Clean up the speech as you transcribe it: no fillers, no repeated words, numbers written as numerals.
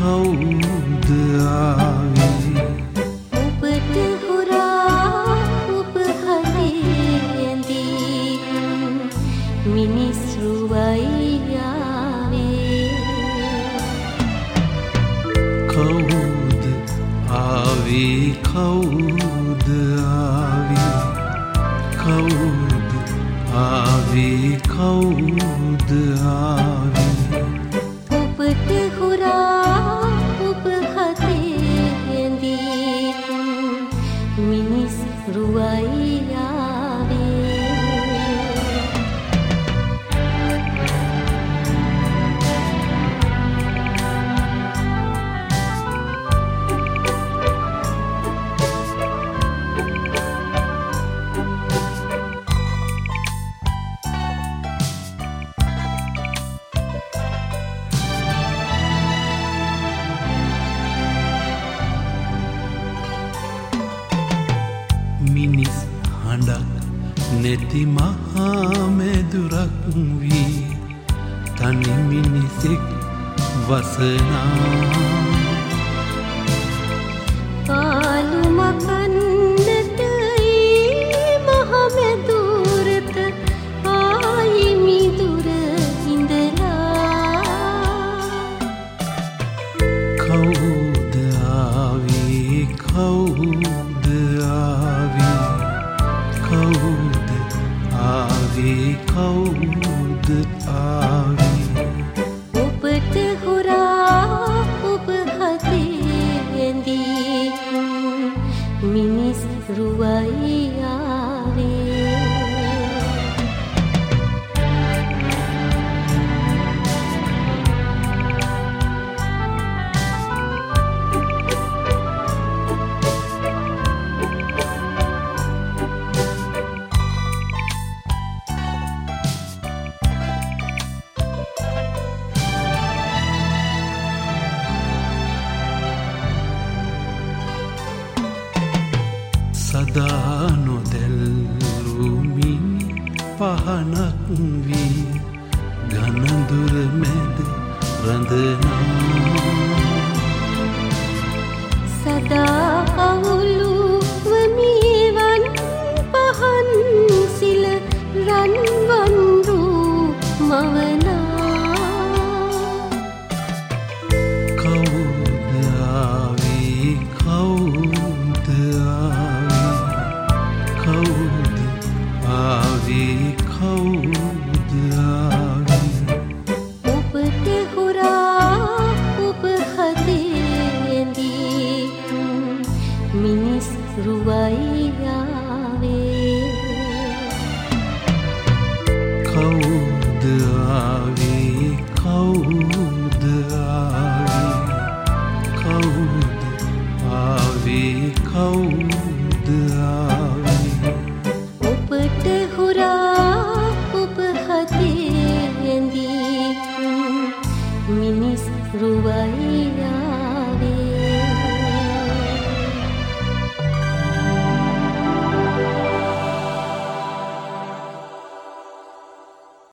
කවුද ආවේ ඔබට හොරා ඔබ හදේදී මිනිස් රුවයි ආවේ කවුද ආවේ කවුද ආවේ කවුද ආවේ කවුද ආවේ ඔබට හොරා ඔබ හදේදී මිනිස් රුවයි ආවේ මිනිස් හඬක් නැති මහා මැදුරක් වී තනි මිනිසෙක් වසනා පාලු මකන්නට මහමැදුරට ආයි මිදුර ඉඳලා කවුද ආවේ කවුද ආවේ කවුද ආවේ කවුද ආවේ ඔබට හොරා ඔබ හදේදී මිනිස් රුවයි ආවේ සදා නොදැල්ලුමින් පහනක් වී ගනඳුර මැද රඳනා සදා අවුලුවමිවන් පහන් සිල රන්වන්රු මවනා කවුද ආවේ කවුද ආවේ කවුද ආවේ කවුද ආවේ ඔබට හොරා ඔබ හදේදී මිනිස් රුවයි ආවේ කවුද ආවේ කවුද ආවේ කවුද ආවේ කවුද ආවේ ඔබට හොරා ඔබ හදේදී මිනිස් රුවයි